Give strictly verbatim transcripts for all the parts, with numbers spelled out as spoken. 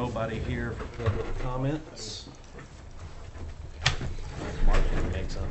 nobody here for public comments. Mark can make some.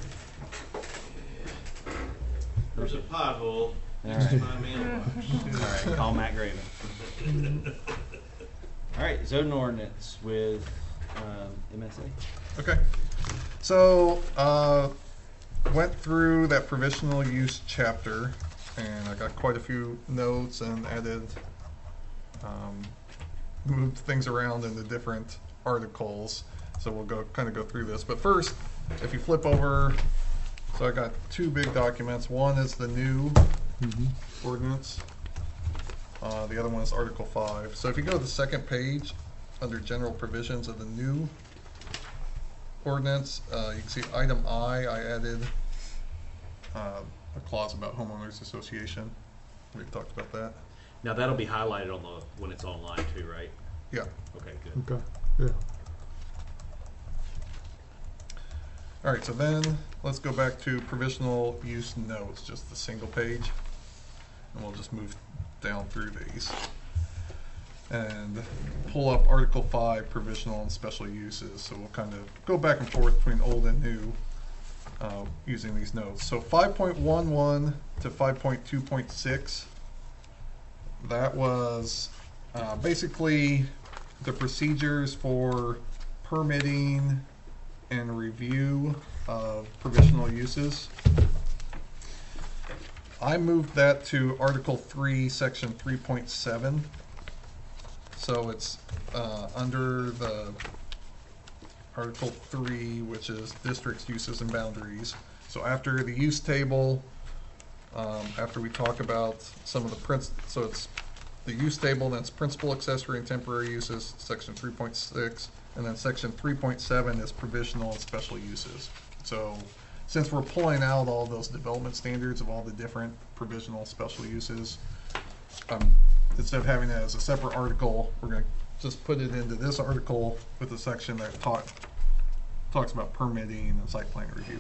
There's a pothole All next to right. my mailbox. All right, call Matt Graven. All right, zoning ordinance with um, M S A. Okay. So, uh, went through that provisional use chapter, and I got quite a few notes and added, um, moved things around into different articles. So we'll go kind of go through this. But first, if you flip over, so I got two big documents. One is the new Mm-hmm. ordinance. Uh, the other one is Article five. So if you go to the second page, under general provisions of the new ordinance, uh, you can see item I, I added uh, a clause about homeowners association. We've talked about that. Now that'll be highlighted on the when it's online too, right? Yeah. Okay, good. Okay, yeah. All right, so then let's go back to provisional use notes, just the single page. And we'll just move down through these. And pull up Article five, provisional and special uses. So we'll kind of go back and forth between old and new uh, using these notes. So five point one one to five point two point six, that was uh, basically the procedures for permitting and review of provisional uses. I moved that to Article three, Section three point seven. So it's uh, under the Article three, which is districts, uses, and boundaries. So after the use table, um, after we talk about some of the prints, so it's the use table, then it's principal, accessory, and temporary uses, Section three point six, and then Section three point seven is provisional and special uses. So since we're pulling out all those development standards of all the different provisional special uses, um, instead of having it as a separate article, we're going to just put it into this article with a section that talk, talks about permitting and site plan review.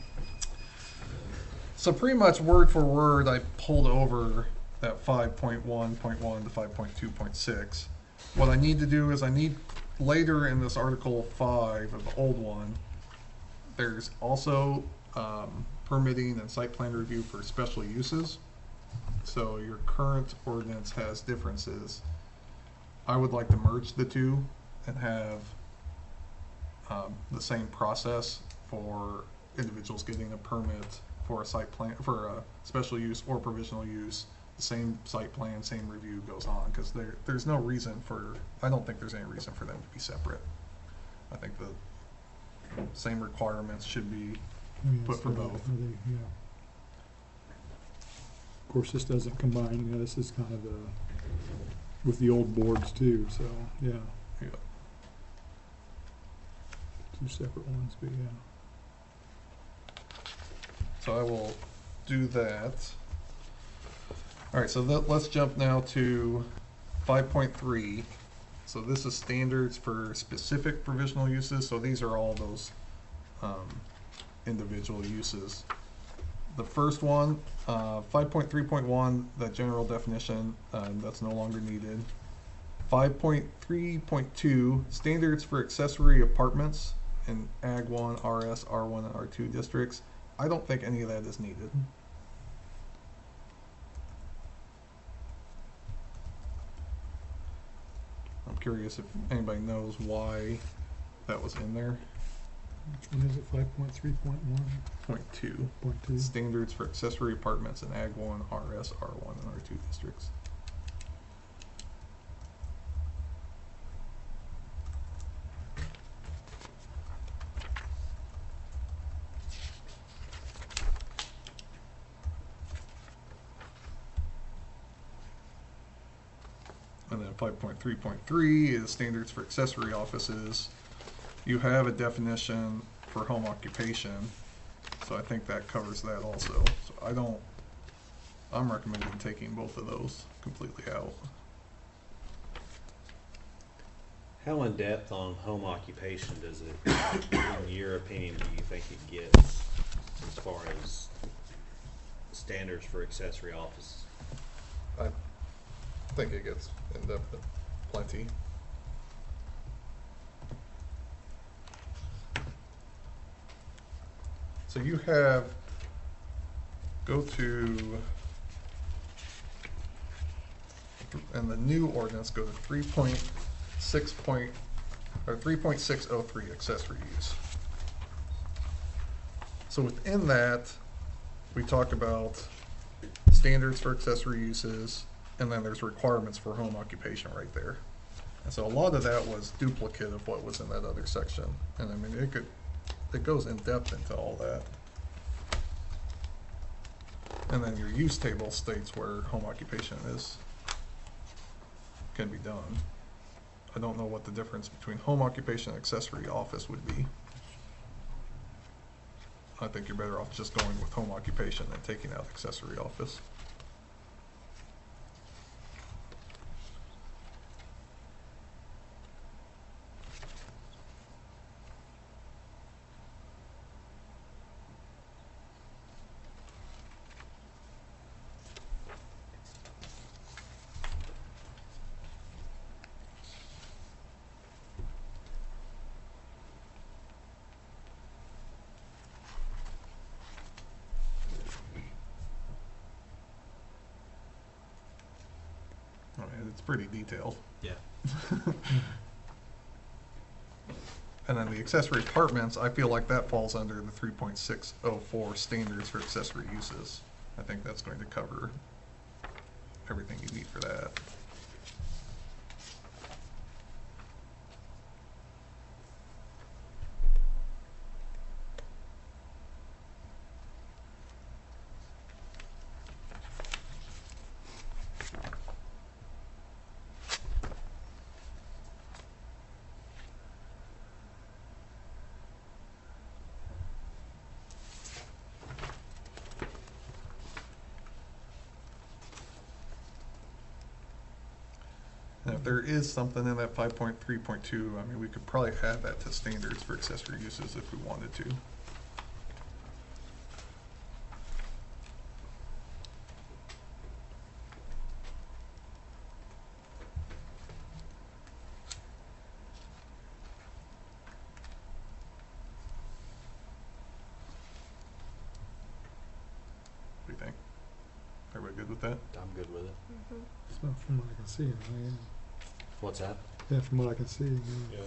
So pretty much word for word, I pulled over that five point one point one to five point two point six. What I need to do is I need later in this Article five of the old one, there's also um, permitting and site plan review for special uses. So your current ordinance has differences. I would like to merge the two and have um, the same process for individuals getting a permit for a site plan, for a special use or provisional use. The same site plan, same review goes on, because there, there's no reason for, I don't think there's any reason for them to be separate. I think the same requirements should be Yeah, put for so both. are they- yeah. Of course, this doesn't combine, you know, this is kind of the, with the old boards too, so, yeah, Yeah. two separate ones, but yeah. So I will do that. All right, so let, let's jump now to five point three. So this is standards for specific provisional uses. So these are all those um, individual uses. The first one, uh, five point three point one, that general definition, uh, that's no longer needed. five point three point two, standards for accessory apartments in Ag one, R S, R one, and R two districts. I don't think any of that is needed. I'm curious if anybody knows why that was in there. Which one is it, five point three point one, Point two. point two? Standards for accessory apartments in Ag one, R S, R one, and R two districts. And then five point three point three is standards for accessory offices. You have a definition for home occupation, so I think that covers that also. So I don't, I'm recommending taking both of those completely out. How in depth on home occupation does it, in your opinion, do you think it gets as far as standards for accessory offices? I think it gets in depth plenty. so you have, go to, and the new ordinance, go to three point six point, or three point six oh three, accessory use. So within that, we talk about standards for accessory uses, and then there's requirements for home occupation right there. And so a lot of that was duplicate of what was in that other section. And I mean, it could, it goes in depth into all that. And then your use table states where home occupation is, can be done. I don't know what the difference between home occupation and accessory office would be. I think you're better off just going with home occupation and taking out accessory office. I mean, it's pretty detailed. Yeah. And then the accessory apartments, I feel like that falls under the three point six oh four standards for accessory uses. I think that's going to cover everything you need for that. And if there is something in that five point three point two, I mean, we could probably add that to standards for accessory uses if we wanted to. What do you think? Everybody good with that? I'm good with it. So from what I can see, yeah. What's that? Yeah, from what I can see, yeah. Yeah.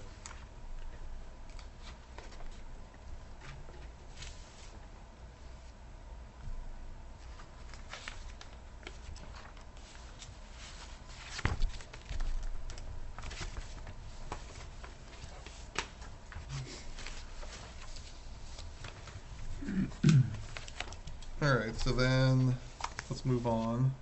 Alright, so then let's move on.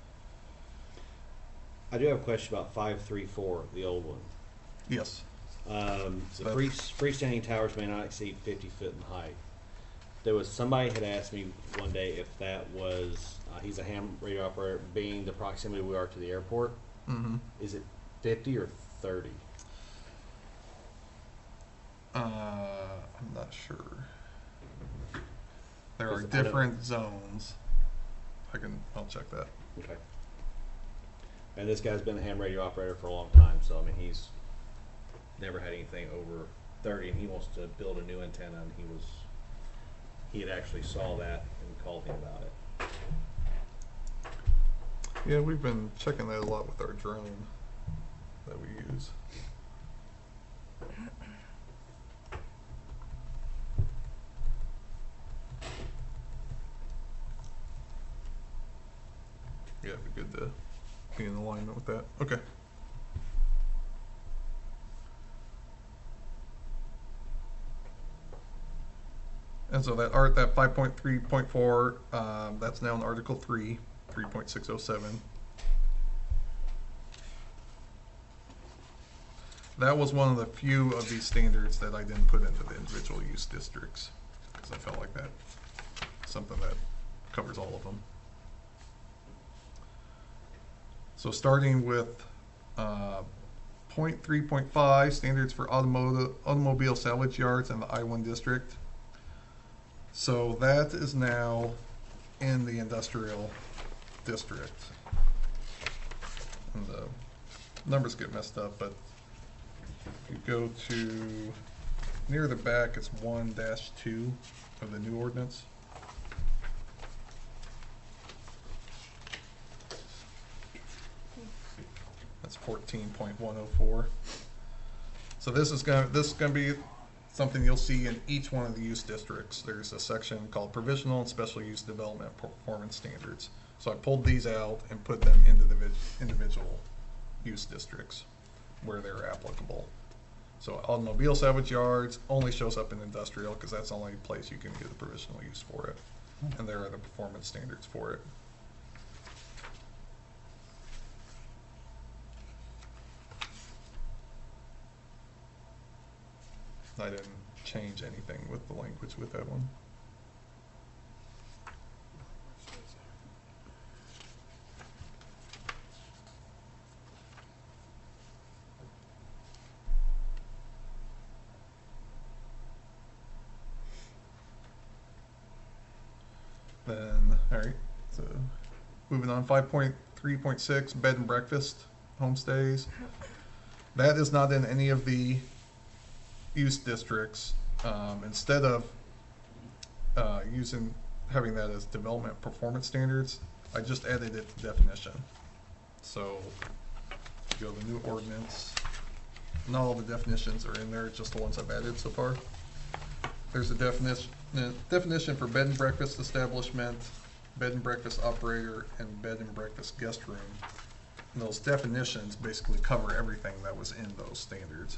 I do have a question about five three four, the old one. Yes. Um, So the that- free, freestanding towers may not exceed fifty foot in height. There was, somebody had asked me one day if that was, uh, he's a ham radio operator, being the proximity we are to the airport. Mm-hmm. Is it fifty or thirty? Uh, I'm not sure. There are 'Cause I don't- different zones. I can, I'll check that. Okay. And this guy's been a ham radio operator for a long time, so I mean, he's never had anything over thirty, and he wants to build a new antenna, and he was, he had actually saw that and called me about it. Yeah, we've been checking that a lot with our drone that we use. Yeah, it'd be good to be in alignment with that. Okay. And so that art, that five point three point four, um, that's now in Article three, three point six oh seven. That was one of the few of these standards that I didn't put into the individual use districts, because I felt like that, something that covers all of them. So starting with, uh, point three point five, standards for automotive, automobile salvage yards in the I one district. So that is now in the industrial district. And the numbers get messed up, but if you go to near the back, it's one dash two of the new ordinance. That's fourteen point one oh four. So this is gonna, this is gonna be something you'll see in each one of the use districts. There's a section called provisional and special use development performance standards. So I pulled these out and put them into the vid- individual use districts where they're applicable. So automobile salvage yards only shows up in industrial because that's the only place you can get a provisional use for it. And there are the performance standards for it. I didn't change anything with the language with that one. Then, alright, so moving on, five point three point six, bed and breakfast homestays. That is not in any of the use districts. Um, instead of uh, using, having that as development performance standards, I just added it to definition. So, go to the new ordinance. Not all the definitions are in there, just the ones I've added so far. There's a definition, definition for bed and breakfast establishment, bed and breakfast operator, and bed and breakfast guest room. And those definitions basically cover everything that was in those standards.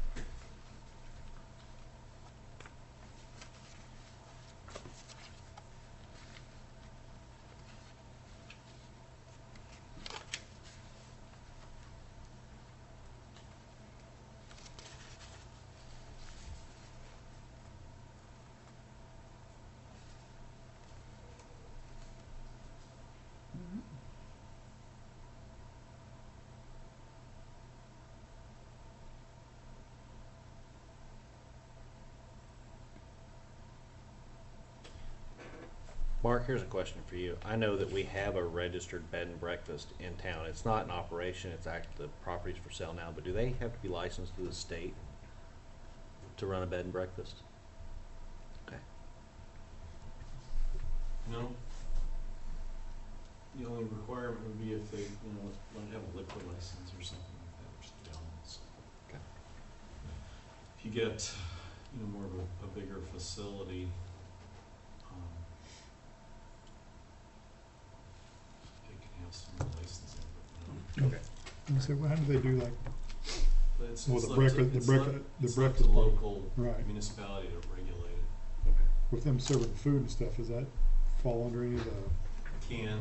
Mark, here's a question for you. I know that we have a registered bed and breakfast in town. It's not in operation, it's act, the property's for sale now, but do they have to be licensed to the state to run a bed and breakfast? Okay. No. The only requirement would be if they, you know, want to have a liquor license or something like that, which they don't. So. Okay. If you get, you know, more of a, a bigger facility, um, they can have some licensing, but no. Okay. And so how do they do like, But it's, Well, it's the left to- breakfast- the it's breakfast- left- the it's left breakfast to part. local Right. municipality to regulate it. Okay. with them serving food and stuff, does that fall under any of the, Can.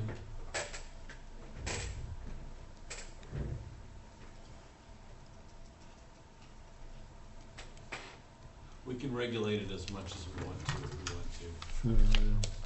We can regulate it as much as we want to, if we want to. uh,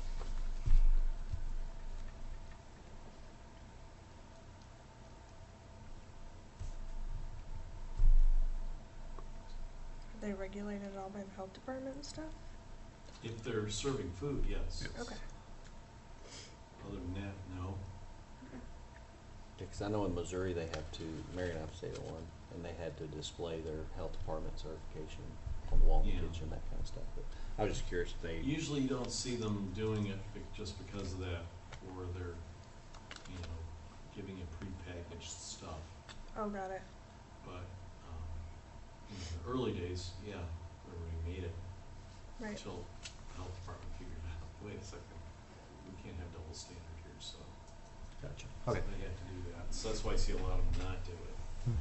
Are they regulated all by the health department and stuff? If they're serving food, yes. Yes. Okay. Other than that, no. Because I know in Missouri they have to, Marion Upstate one, and they had to display their health department certification on the wall in the Yeah. kitchen, that kind of stuff. But I was just curious if they. Usually you don't see them doing it bec- just because of that, or they're, you know, giving you prepackaged stuff. Oh, got it. But, um, in the early days, yeah, everybody made it Right. until the health department figured out, wait a second, we can't have double standard here, so. Gotcha. so Okay. They had to do that. So that's why I see a lot of them not do it.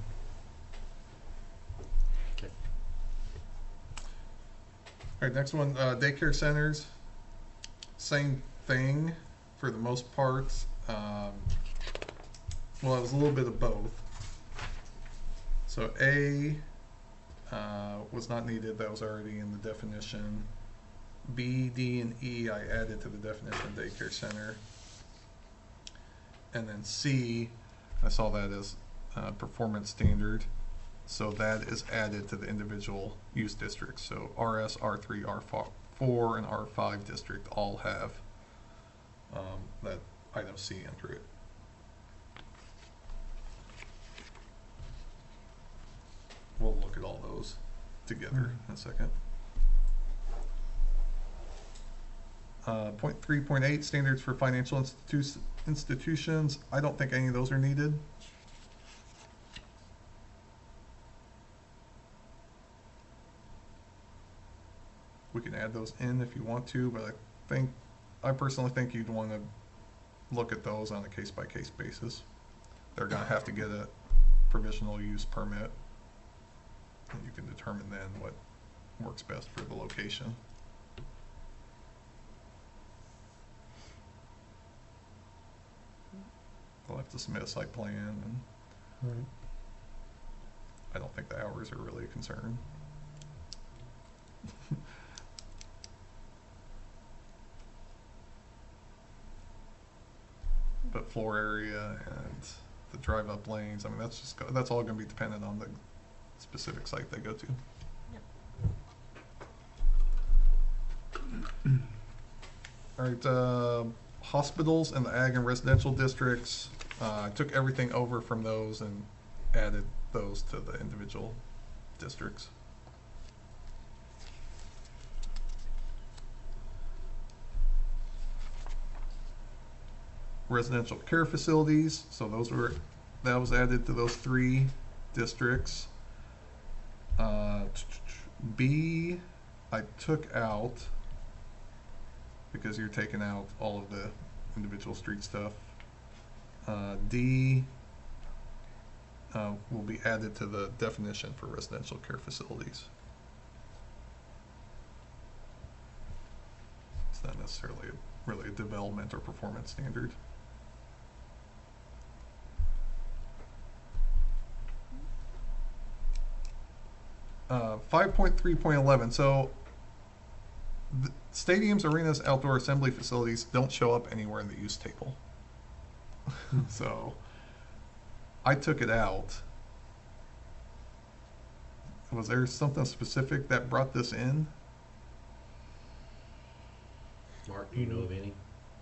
Okay. All right, next one, uh, daycare centers. Same thing for the most part. Um, well, it was a little bit of both. So A uh, was not needed, that was already in the definition. B, D, and E I added to the definition of daycare center. And then C, I saw that as uh, performance standard. So that is added to the individual use districts. So R S, R three, R four, and R five district all have um, that item C under it. We'll look at all those together in a second. Uh, point three point eight, standards for financial institu- institutions. I don't think any of those are needed. We can add those in if you want to, but I think, I personally think you'd want to look at those on a case-by-case basis. They're gonna have to get a provisional use permit, and you can determine then what works best for the location. They'll have to submit a site plan, and Right. I don't think the hours are really a concern. But floor area and the drive-up lanes, I mean, that's just, go- that's all gonna be dependent on the specific site they go to. All right, uh, hospitals and the ag and residential districts, uh, I took everything over from those and added those to the individual districts. Residential care facilities, so those were, that was added to those three districts. Uh, B, I took out, because you're taking out all of the individual street stuff. Uh, D uh, will be added to the definition for residential care facilities. It's not necessarily a, really a development or performance standard. Uh, five point three point eleven, so the stadiums, arenas, outdoor assembly facilities don't show up anywhere in the use table. So I took it out. Was there something specific that brought this in? Mark, do you know of any?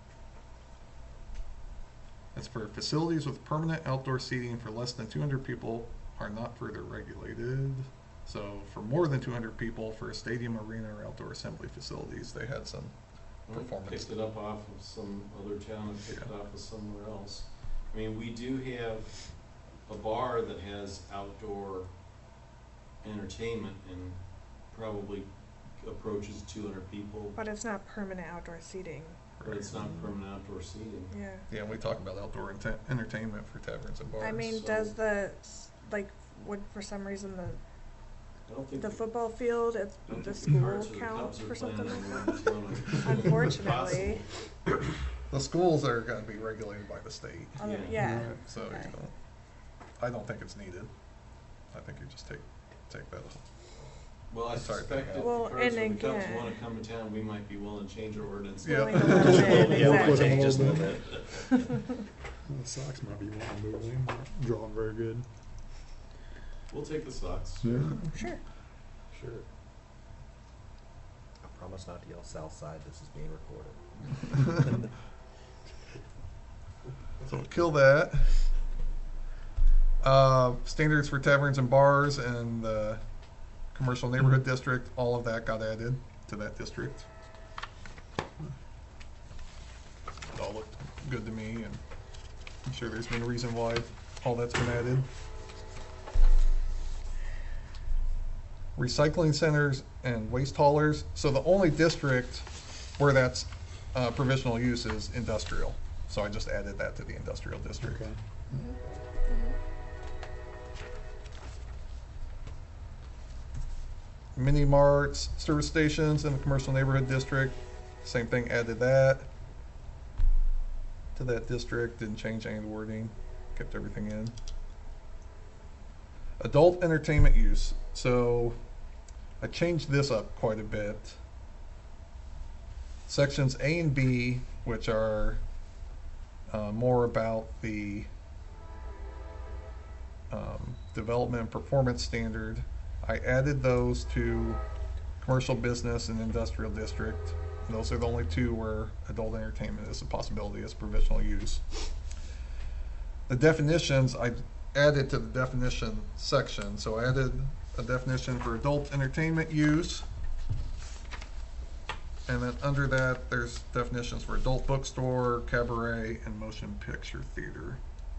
It's for facilities with permanent outdoor seating for less than two hundred people are not further regulated. So for more than two hundred people, for a stadium, arena, or outdoor assembly facilities, they had some Well, performance. Picked it up off of some other town and picked it Yeah. off of somewhere else. I mean, we do have a bar that has outdoor entertainment and probably approaches two hundred people, But it's not permanent outdoor seating. but it's not permanent outdoor seating. Yeah. Yeah, we talk about outdoor ente- entertainment for taverns and bars. I mean, so- does the, s- like, would for some reason the, I don't think the the- football field at I don't the think the school Cards or the count Cubs are for something planning like on that? going to- Unfortunately. Possible. The schools are gonna be regulated by the state, Other- Yeah. Yeah. so you Okay. don't, I don't think it's needed. I think you just take, take that off. Well, I Sorry, suspect if the Well, Cards and or the Cubs again- wanna come to town, we might be willing to change our ordinance. Yeah. Willing to let 'em in, Yeah, we can exactly. change just a little bit. The Sox might be wanting to move in, not drawing very good. We'll take the Sox. Yeah. Sure. Sure. I promise not to yell south side, this is being recorded. So we'll kill that. Uh, standards for taverns and bars and the commercial neighborhood district, all of that got added to that district. It all looked good to me, and I'm sure there's been a reason why all that's been added. Recycling centers and waste haulers. So the only district where that's uh, provisional use is industrial. So I just added that to the industrial district. Okay. Mini marts, service stations in the commercial neighborhood district, same thing, added that to that district, didn't change any of the wording, kept everything in. Adult entertainment use, so I changed this up quite a bit. Sections A and B, which are uh, more about the um, development and performance standard, I added those to commercial business and industrial district. And those are the only two where adult entertainment is a possibility as provisional use. The definitions, I added to the definition section. So I added a definition for adult entertainment use. And then under that, there's definitions for adult bookstore, cabaret, and motion picture theater.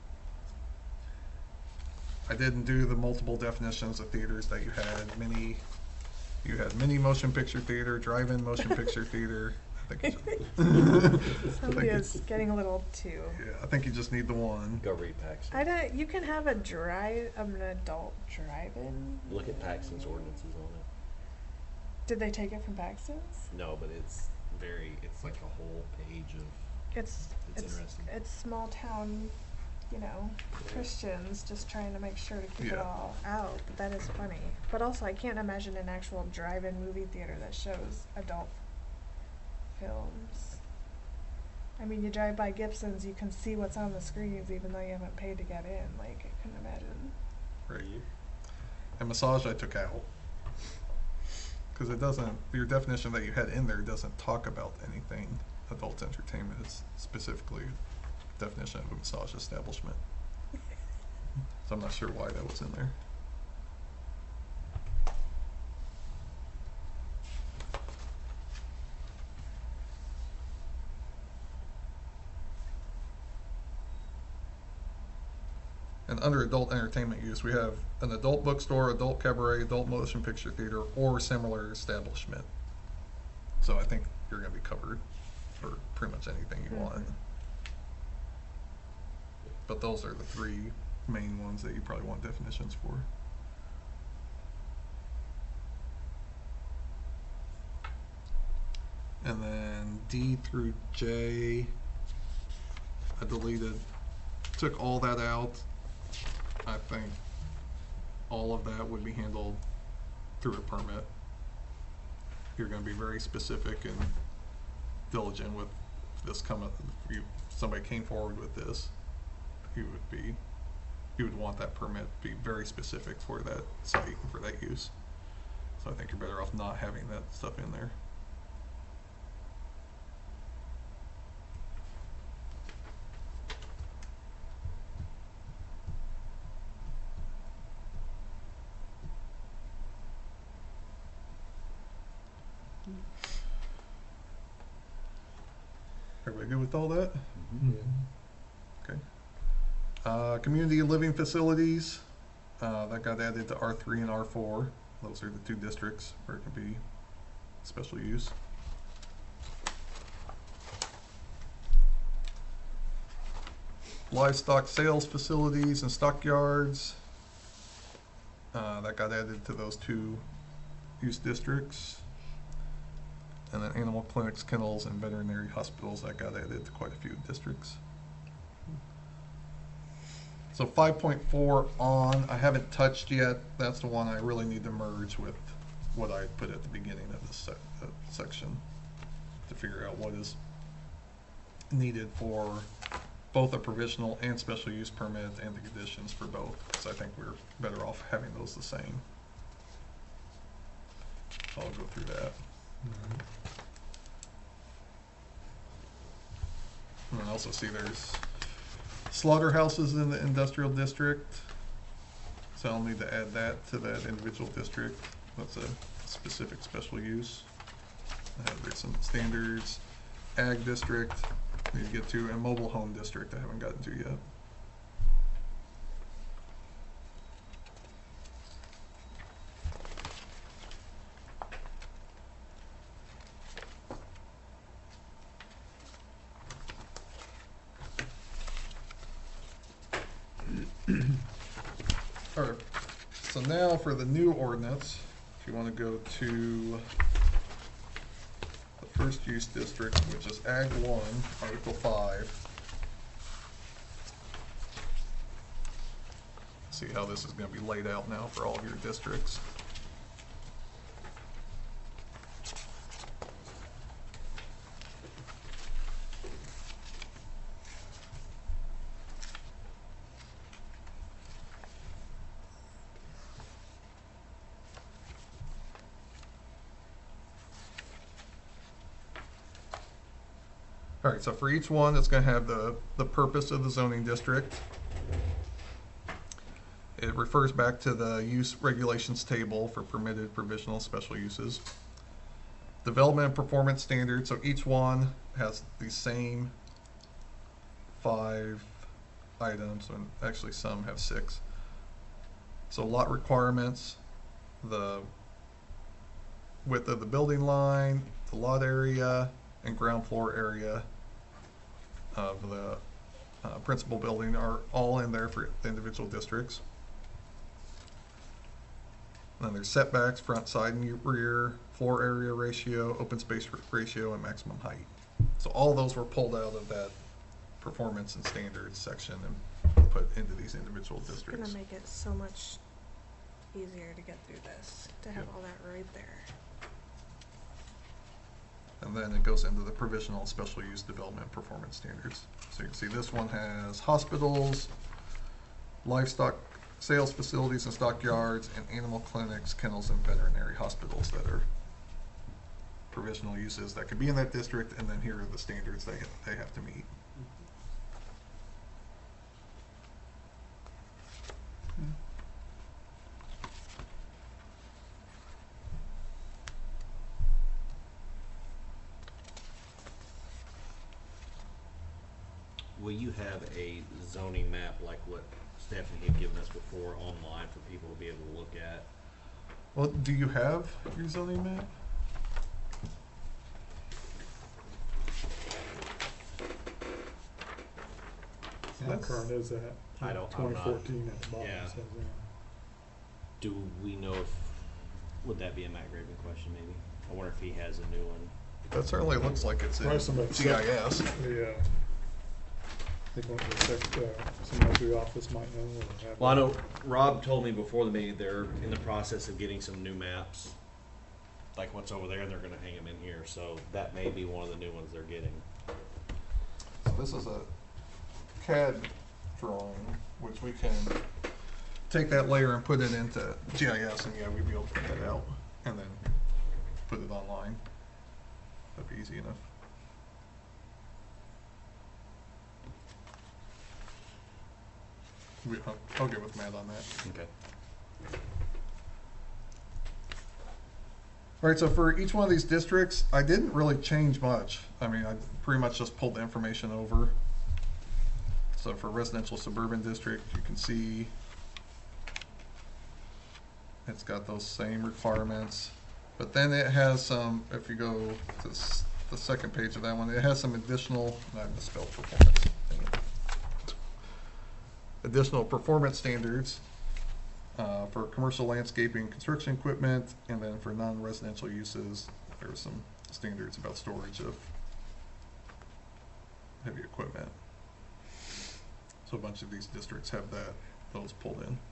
I didn't do the multiple definitions of theaters that you had. Mini, you had mini motion picture theater, drive-in motion picture theater. I think you just, Somebody is getting a little too. yeah, I think you just need the one. Go read Paxton. I don't. You can have a drive, um, an adult drive-in. Look at Paxton's ordinances on it. Did they take it from Paxton's? No, but it's very, it's like a whole page of, It's It's it's interesting. it's small town, you know, Christians just trying to make sure to keep it Yeah. all out. But that is funny. But also, I can't imagine an actual drive-in movie theater that shows adult films. I mean, you drive by Gibson's, you can see what's on the screens, even though you haven't paid to get in. Like, I couldn't imagine. Right. And massage I took out. Because it doesn't, your definition that you had in there doesn't talk about anything adult entertainment. It's specifically definition of a massage establishment. So I'm not sure why that was in there. And under adult entertainment use, we have an adult bookstore, adult cabaret, adult motion picture theater, or similar establishment. So I think you're gonna be covered for pretty much anything you want. Mhm. But those are the three main ones that you probably want definitions for. And then D through J, I deleted, took all that out. I think all of that would be handled through a permit. You're gonna be very specific and diligent with this coming, if you, somebody came forward with this, you would be, you would want that permit to be very specific for that site and for that use. So I think you're better off not having that stuff in there. Everybody good with all that? Okay. Uh, community living facilities, uh, that got added to R three and R four. Those are the two districts where it can be special use. Livestock sales facilities and stockyards, uh, that got added to those two use districts. And then animal clinics, kennels, and veterinary hospitals, that got added to quite a few districts. So five point four on, I haven't touched yet. That's the one I really need to merge with what I put at the beginning of this sec uh, section to figure out what is needed for both a provisional and special use permit and the conditions for both. Because I think we're better off having those the same. So I'll go through that. And I also see there's slaughterhouses in the industrial district, so I'll need to add that to that individual district. That's a specific special use. I have some standards, ag district, need to get to, and mobile home district I haven't gotten to yet. Alright, so now for the new ordinance, if you wanna go to the first use district, which is Ag one, Article five. See how this is gonna be laid out now for all of your districts. Alright, so for each one, it's gonna have the, the purpose of the zoning district. It refers back to the use regulations table for permitted provisional special uses. development and performance standards, so each one has the same five items, and actually some have six. So lot requirements, the width of the building line, the lot area, and ground floor area of the uh, principal building are all in there for the individual districts. Then there's setbacks, front, side, and rear, floor area ratio, open space r- ratio, and maximum height. So all those were pulled out of that performance and standards section and put into these individual It's districts. gonna make it so much easier to get through this, to have Yep. all that right there. And then it goes into the provisional and special use development performance standards. So you can see this one has hospitals, livestock sales facilities and stockyards, and animal clinics, kennels, and veterinary hospitals that are provisional uses that could be in that district, and then here are the standards they, they have to meet. Will you have a zoning map like what Stephanie had given us before online for people to be able to look at? Well, do you have your zoning map? How That's- current is that? I don't- I'm Twenty not- fourteen at the bottom yeah. says there. Do we know if, would that be a Matt Graven question maybe? I wonder if he has a new one. That certainly looks like it's Probably in somebody- G I S. The, uh, I think one of the sec, uh, somebody at the office might know or have. Well, I know Rob told me before the meeting they're in the process of getting some new maps, like what's over there, and they're gonna hang them in here, so that may be one of the new ones they're getting. So this is a C A D drawing, which we can take that layer and put it into G I S, and yeah, we'd be able to print that out and then put it online. That'd be easy enough. We, I'll, I'll get with Matt on that. Okay. All right, so for each one of these districts, I didn't really change much. I mean, I pretty much just pulled the information over. So for residential suburban district, you can see it's got those same requirements. But then it has some, if you go to s- the second page of that one, it has some additional, I misspelled performance. Dang it. Additional performance standards uh, for commercial landscaping, construction equipment, and then for non-residential uses, there are some standards about storage of heavy equipment. So a bunch of these districts have that, those pulled in.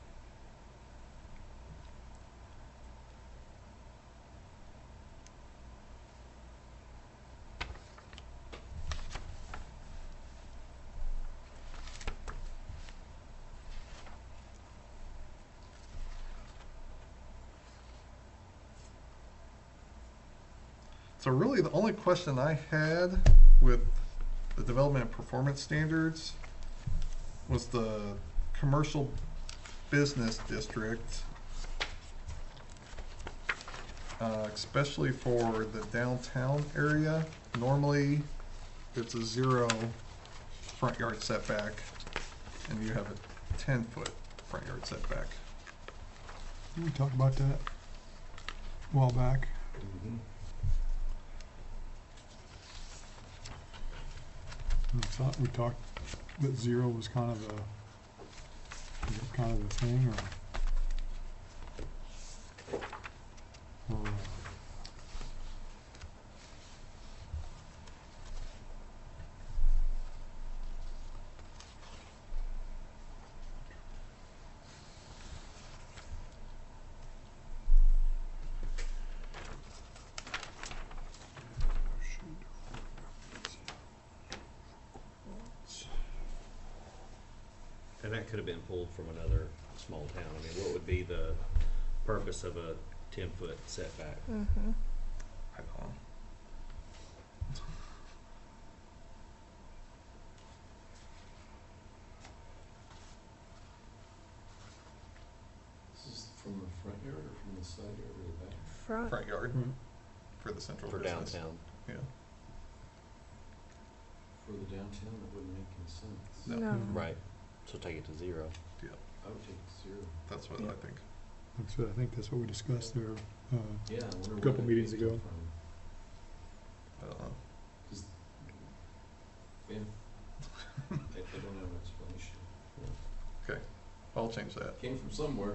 So really, the only question I had with the development and performance standards was the commercial business district, uh, especially for the downtown area. Normally, it's a zero front yard setback, and you have a ten foot front yard setback. Did we talk about that a while back? I thought we talked that zero was kind of the, was it kind of the thing, or? Or, uh, And that could have been pulled from another small town. I mean, what would be the purpose of a ten foot setback? Mm-hmm. I don't know. This is from the front yard or from the side yard or the back? Front. Front yard. Mm. for the central For business. downtown. Yeah. For the downtown, that wouldn't make any sense. No. No. Right, so take it to zero. Yeah. I would take zero. That's what Yeah. I think. Like I said, I think that's what we discussed there, uh, Yeah, I wonder where Couple that meetings came ago. from. I don't know. 'Cause, yeah, I, I don't have an explanation. Okay, I'll change that. Came from somewhere.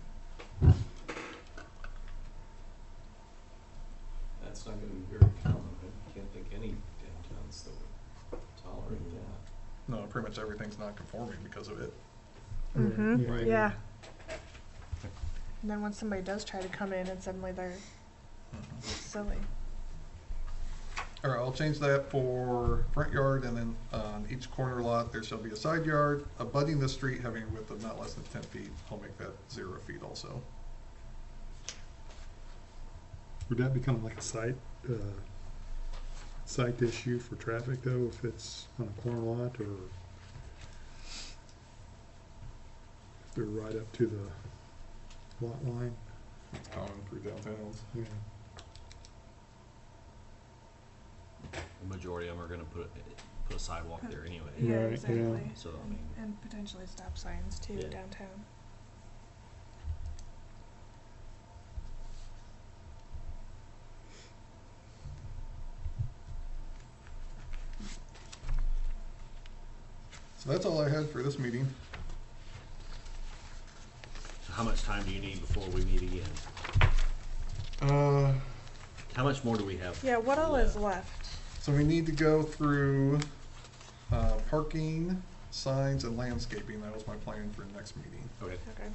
That's not gonna be very common. I can't think any downtowns that would tolerate that. No, pretty much everything's not conforming because of it. Mm-hmm. yeah. Right. Yeah. And then when somebody does try to come in and suddenly they're silly. All right, I'll change that for front yard, and then on each corner lot, there shall be a side yard abutting the street having a width of not less than ten feet. I'll make that zero feet also. Would that become like a site, uh, site issue for traffic though, if it's on a corner lot, or if they're right up to the lot line? It's common for downtowns. Yeah. The majority of them are gonna put, put a sidewalk there anyway. Yeah, Right, yeah. exactly. So, I mean, And potentially stop signs too Yeah. downtown. So that's all I had for this meeting. so how much time do you need before we meet again? Uh, How much more do we have? Yeah, what all is left? left? so we need to go through, uh, parking, signs, and landscaping. That was my plan for next meeting. Okay, Okay.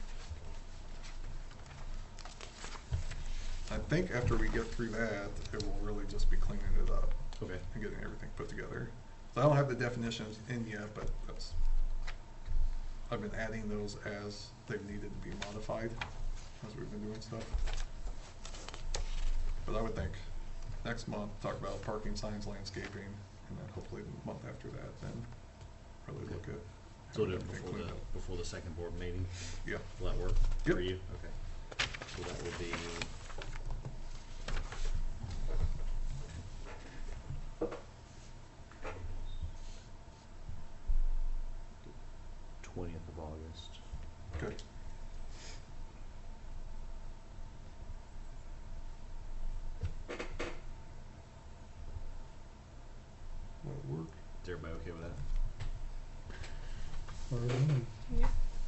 I think after we get through that, it will really just be cleaning it up okay. and getting everything put together. So I don't have the definitions in yet, but that's, I've been adding those as they've needed to be modified as we've been doing stuff. But I would think next month, talk about parking, signs, landscaping, and then hopefully the month after that, then probably look at. So we'll do having it everything before the, cleaned up. before the second board meeting? Yeah. Will that work Yep. for you? Okay. So that will be. Twentieth of August. Okay. That'll work. Is everybody okay with that? Or, um, Yep.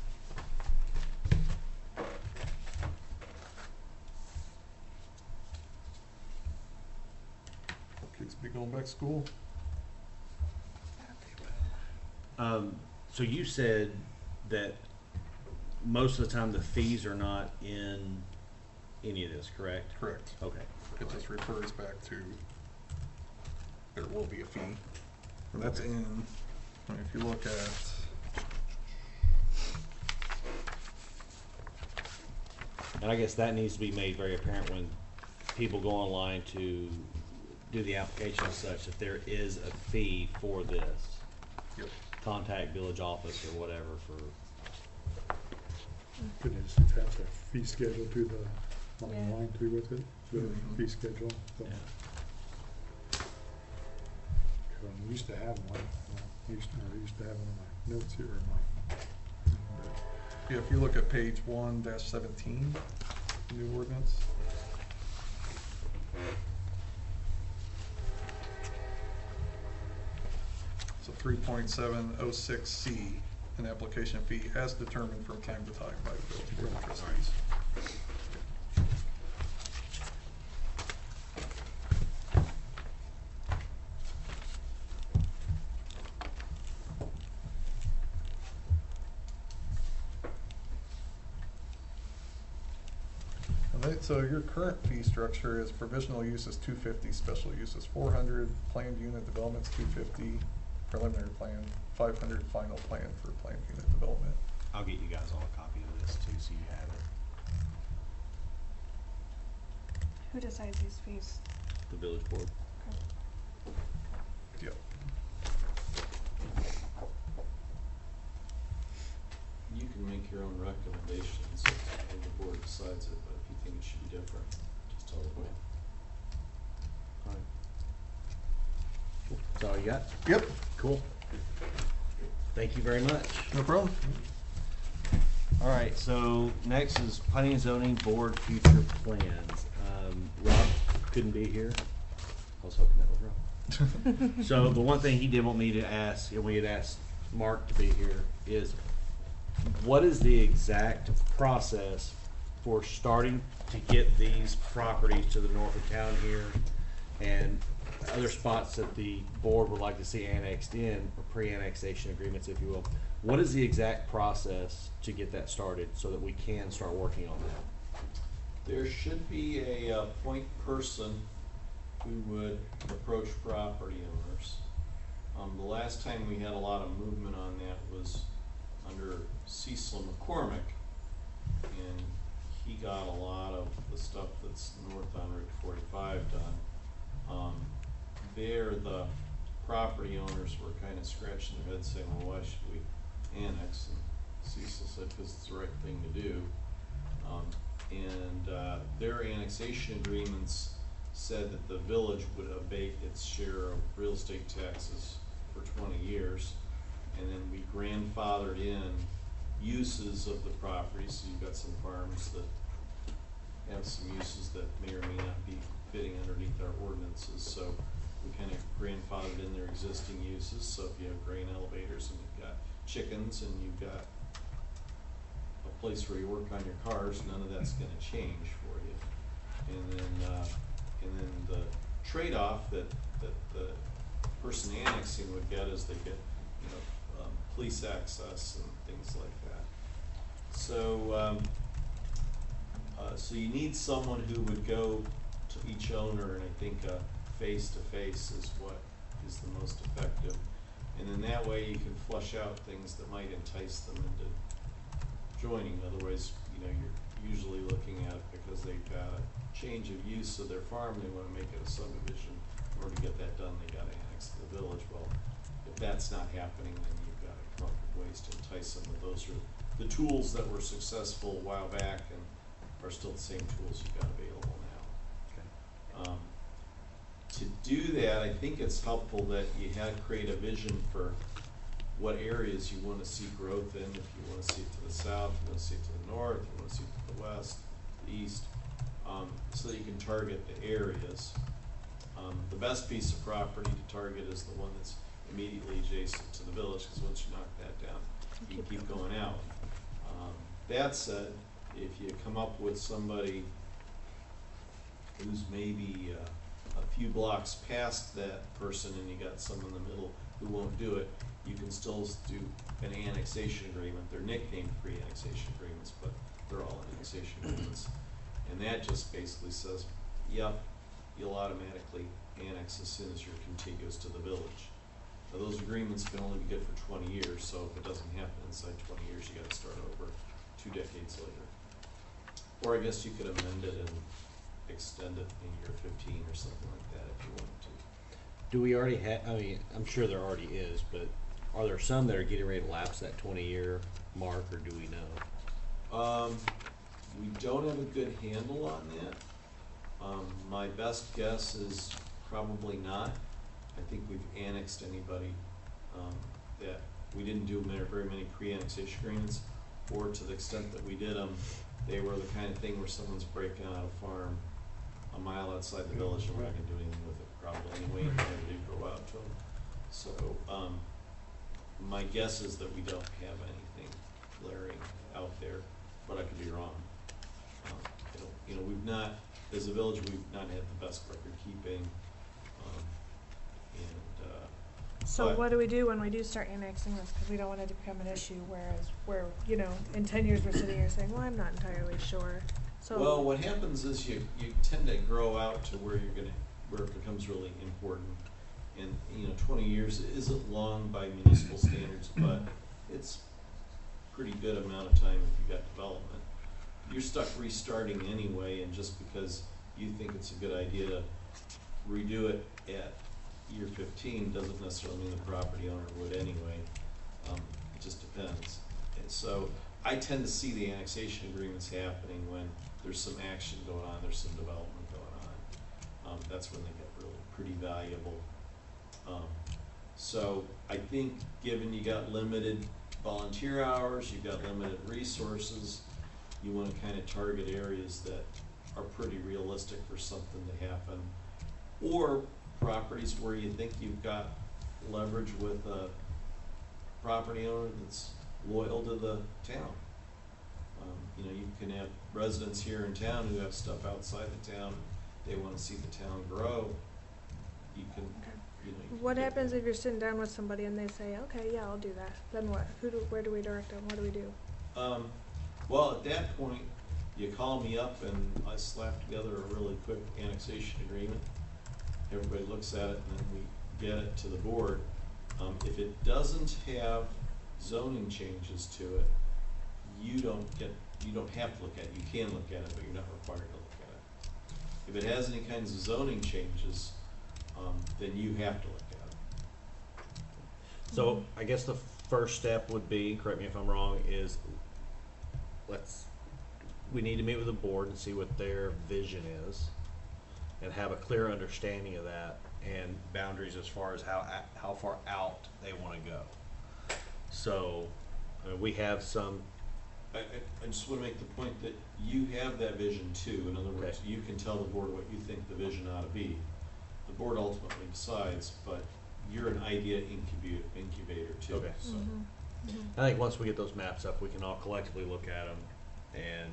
Kids be going back to school. Um, so you said that most of the time the fees are not in any of this, correct? Correct. Okay. It just refers back to there will be a fee. And that's in, I mean, if you look at, And I guess that needs to be made very apparent when people go online to do the application as such, if there is a fee for this. yep, Contact village office or whatever for, could you just attach a fee schedule to the Yeah. line line too with it, the Mhm. fee schedule? So, yeah. 'cause I used to have one, uh, I used to, I used to have one in my notes here in my, but yeah, if you look at page one dash seventeen, new ordinance. So three point seven oh six C, an application fee as determined from time to time by the village board of trustees. Alright, so your current fee structure is provisional use is two fifty, special use is four hundred, planned unit development's two fifty, preliminary plan, five hundred, final plan for planned unit development. I'll get you guys all a copy of this too, so you have it. Who decides these fees? The village board. Yep. You can make your own recommendations, and the board decides it, but if you think it should be different, just tell the board. that all you got? Yep, Cool. Thank you very much. no problem. All right, so next is planning and zoning board future plans. Um, Rob couldn't be here. I was hoping that was Rob. So the one thing he did want me to ask, and we had asked Mark to be here, is what is the exact process for starting to get these properties to the north of town here and other spots that the board would like to see annexed in, or pre-annexation agreements, if you will. What is the exact process to get that started so that we can start working on that? There should be a uh, point person who would approach property owners. Um, the last time we had a lot of movement on that was under Cecil McCormick, and he got a lot of the stuff that's north on Route forty-five done. Um, there, the property owners were kind of scratching their heads saying, well, why should we annex? And Cecil said, because it's the right thing to do. Um, and uh, their annexation agreements said that the village would abate its share of real estate taxes for twenty years. And then we grandfathered in uses of the property. So you've got some farms that have some uses that may or may not be fitting underneath our ordinances. So we kind of grandfathered in their existing uses. So if you have grain elevators and you've got chickens and you've got a place where you work on your cars, none of that's going to change for you. And then, uh, and then the trade-off that that the person annexing would get is they get, you know, um, police access and things like that. So, um, uh, so you need someone who would go to each owner, and I think uh, face-to-face is what is the most effective. And then that way you can flush out things that might entice them into joining. Otherwise, you know, you're usually looking at it because they've got a change of use of their farm, they want to make it a subdivision. In order to get that done, they got to annex to the village. Well, if that's not happening, then you've got to come up with ways to entice them. But those are the tools that were successful a while back and are still the same tools you've got available now. Um, to do that, I think it's helpful that you had create a vision for what areas you want to see growth in. If you want to see it to the south, you want to see it to the north, you want to see it to the west, the east, um, so that you can target the areas. Um, the best piece of property to target is the one that's immediately adjacent to the village, because once you knock that down, you keep going out. Um, that said, if you come up with somebody who's maybe uh, a few blocks past that person and you got some in the middle who won't do it, you can still do an annexation agreement. They're nicknamed pre-annexation agreements, but they're all annexation agreements. And that just basically says, yep, you'll automatically annex as soon as you're contiguous to the village. Now, those agreements can only be good for twenty years, so if it doesn't happen inside twenty years, you gotta start over two decades later. Or I guess you could amend it and extend it in year fifteen or something like that if you wanted to. Do we already have, I mean, I'm sure there already is, but are there some that are getting ready to lapse that twenty-year mark, or do we know? Um, we don't have a good handle on that. Um, my best guess is probably not. I think we've annexed anybody um, that we didn't do many, very many pre-annexation agreements, or to the extent that we did them, they were the kind of thing where someone's breaking out a farm a mile outside the village and we're not going to do anything with it probably anyway, and never did go out to them. So um, my guess is that we don't have anything glaring out there, but I could be wrong. Um, you know, you know, we've not, as a village, we've not had the best record keeping. Um, and uh, So but- what do we do when we do start annexing this? Because we don't want it to become an issue, whereas where, you know, in ten years we're sitting here saying, well, I'm not entirely sure. So Well, what happens is you, you tend to grow out to where you're gonna, where it becomes really important. And, you know, twenty years isn't long by municipal standards, but it's pretty good amount of time if you've got development. You're stuck restarting anyway, and just because you think it's a good idea to redo it at year fifteen doesn't necessarily mean the property owner would anyway. Um, it just depends. And so I tend to see the annexation agreements happening when there's some action going on, there's some development going on. Um, that's when they get really pretty valuable. Um, So I think, given you got limited volunteer hours, you've got limited resources, you wanna kinda target areas that are pretty realistic for something to happen. Or properties where you think you've got leverage with a property owner that's loyal to the town. Um, you know, you can have residents here in town who have stuff outside the town, they wanna see the town grow. You can, you know. you can What get happens that. if you're sitting down with somebody and they say, okay, yeah, I'll do that? Then what? Who do, where do we direct them? What do we do? Um, well, at that point, you call me up and I slap together a really quick annexation agreement. Everybody looks at it and then we get it to the board. Um, if it doesn't have zoning changes to it, you don't get, you don't have to look at it. You can look at it, but you're not required to look at it. If it has any kinds of zoning changes, um, then you have to look at it. So I guess the first step would be, correct me if I'm wrong, is let's, we need to meet with the board and see what their vision is and have a clear understanding of that and boundaries as far as how, a- how far out they wanna go. So, I mean, we have some, I, I, I just wanna make the point that you have that vision too. In other words, Okay. you can tell the board what you think the vision ought to be. The board ultimately decides, but you're an idea incubator, incubator too, Okay. so. Mhm. Mhm. I think once we get those maps up, we can all collectively look at them and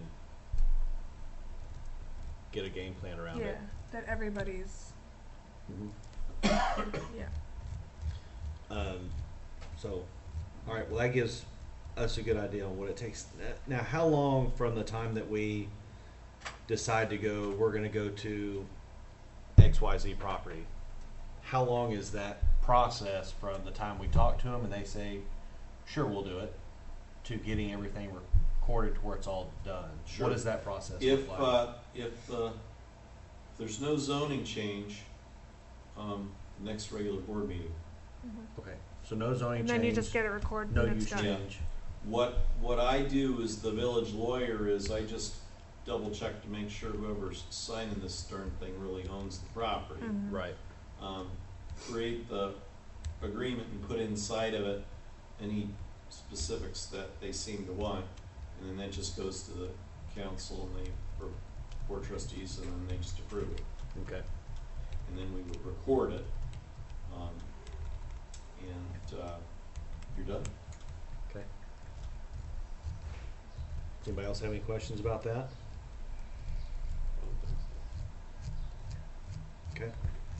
get a game plan around Yeah, it. that everybody's, Mhm. yeah. Um, so, all right, well, that gives us a good idea on what it takes. Now, how long from the time that we decide to go, we're gonna go to X Y Z property, how long is that process from the time we talk to them and they say, sure, we'll do it, to getting everything recorded to where it's all done? Sure. What does that process If, look like? uh, if, uh, if there's no zoning change, um, next regular board meeting. Mhm. Okay, so no zoning And change. then you just get it recorded no and it's use done. change. What, what I do as the village lawyer is I just double check to make sure whoever's signing this darn thing really owns the property. Mhm. Right. Um, create the agreement and put inside of it any specifics that they seem to want. And then that just goes to the council and they, or board trustees, and then they just approve it. Okay. And then we would record it. Um, and, uh, you're done. Okay. Does anybody else have any questions about that? Okay.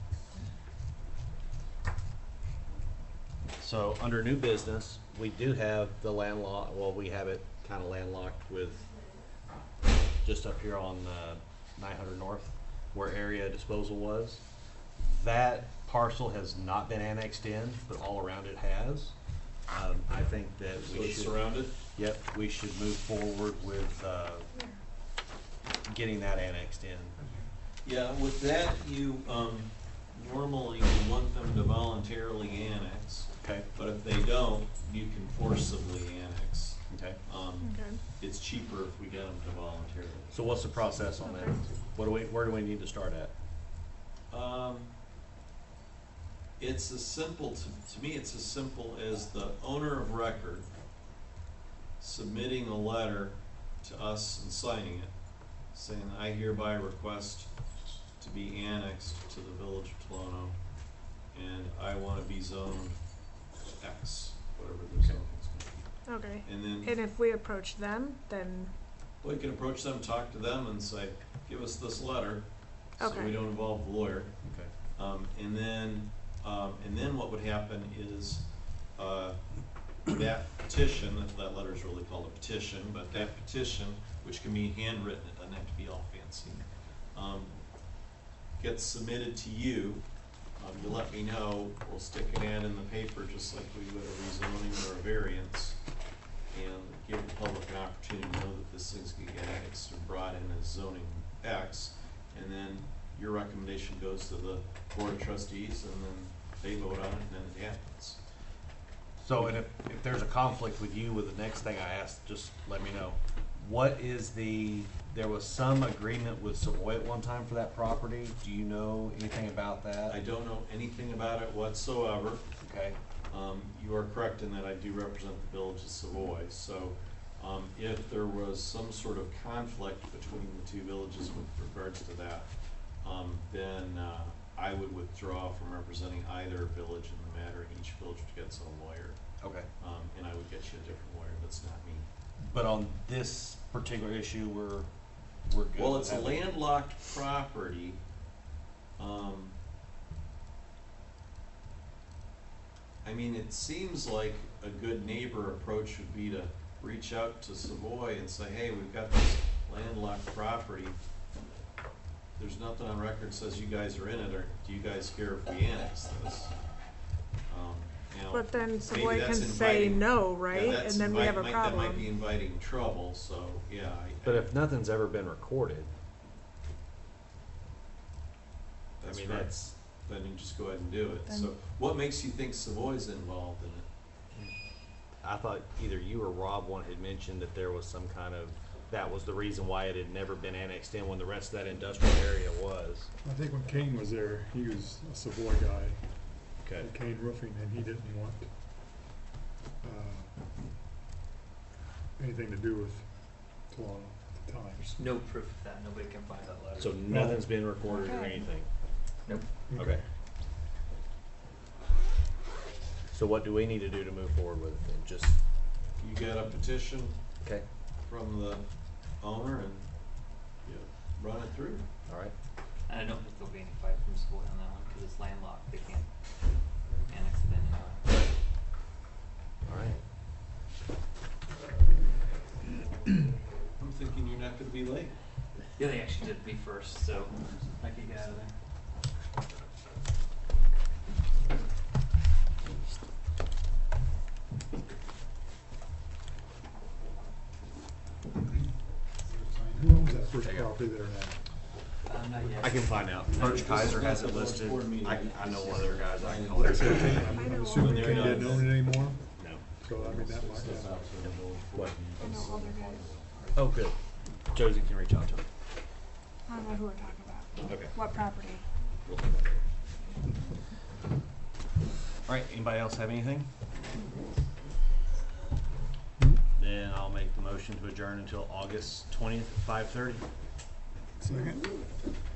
So, under new business, we do have the landlocked, well, we have it kind of landlocked with just up here on uh, nine hundred North, where area disposal was. That parcel has not been annexed in, but all around it has. Um, I think that So we it's should. surrounded? Yep, we should move forward with, uh, getting that annexed in. Yeah, with that, you, um, normally you want them to voluntarily annex, Okay. but if they don't, you can forcibly annex. Okay. Um, Okay. it's cheaper if we get them to voluntarily. So what's the process on that? Okay. What do we, where do we need to start at? Um, it's as simple, to, to me, it's as simple as the owner of record submitting a letter to us and signing it, saying, I hereby request to be annexed to the village of Tolono, and I wanna be zoned X, whatever the zone is gonna Okay. be. And then, And if we approach them, then, we can approach them, talk to them and say, give us this letter, so Okay. we don't involve the lawyer. Okay. Um, and then, um, and then what would happen is, uh, that petition, that, that letter is really called a petition, but that petition, which can be handwritten, it doesn't have to be all fancy, um, gets submitted to you. Um, you let me know, we'll stick an ad in the paper just like we would a rezoning or a variance, and give the public an opportunity to know that this thing's gonna get annexed or brought in as zoning X, and then your recommendation goes to the board of trustees, and then they vote on it, and then it happens. So, and if, if there's a conflict with you with the next thing I asked, just let me know. What is the, there was some agreement with Savoy at one time for that property. Do you know anything about that? I don't know anything about it whatsoever. Okay. Um, you are correct in that I do represent the village of Savoy, so, um, if there was some sort of conflict between the two villages with regards to that, um, then, uh, I would withdraw from representing either village in the matter, and each village would get its own lawyer. Okay. Um, and I would get you a different lawyer, that's not me. But on this particular issue, we're, we're good. Well, with it's a having- landlocked property. Um, I mean, it seems like a good neighbor approach would be to reach out to Savoy and say, hey, we've got this landlocked property. There's nothing on record says you guys are in it, or do you guys care if we annex this? Um, you know, But then maybe Savoy that's can say inviting- no, yeah, right? that's And then we invite- have a might- That might be problem. inviting trouble, so, yeah. I- But I- if nothing's ever been recorded, I That's mean, correct. that's, Then you just go ahead and do it. Then- So what makes you think Savoy's involved in it? I thought either you or Rob one had mentioned that there was some kind of, that was the reason why it had never been annexed in when the rest of that industrial area was. I think when Kane was there, he was a Savoy guy, Okay. Kane Roofing, and he didn't want, uh, anything to do with Toronto at the time. There's no proof of that. Nobody can find that letter. So nothing's been recorded or Okay. anything? Nope. Okay. So what do we need to do to move forward with it then? Just, You get a petition okay, from the owner and you run it through. all right. And I don't think there'll be any fight from Savoy on that one because it's landlocked. They can't annex it in anyway. All right. I'm thinking you're not gonna be late. Yeah, they actually did me first, so I could get out of there. Who owns that first There you go. property there now? Uh, not yet. I can find out. Coach Kaiser has it listed. I, I know one of their guys. I can call Like I him. said, I'm I'm assuming They're Kane not- didn't own it anymore, No. so I mean, that might, yeah. What? I know all their guys. Oh, good. Josie can reach out to him. I don't know who we're talking about. Okay. What property? All right, anybody else have anything? Hmm? Then I'll make the motion to adjourn until August twentieth at five thirty. Second?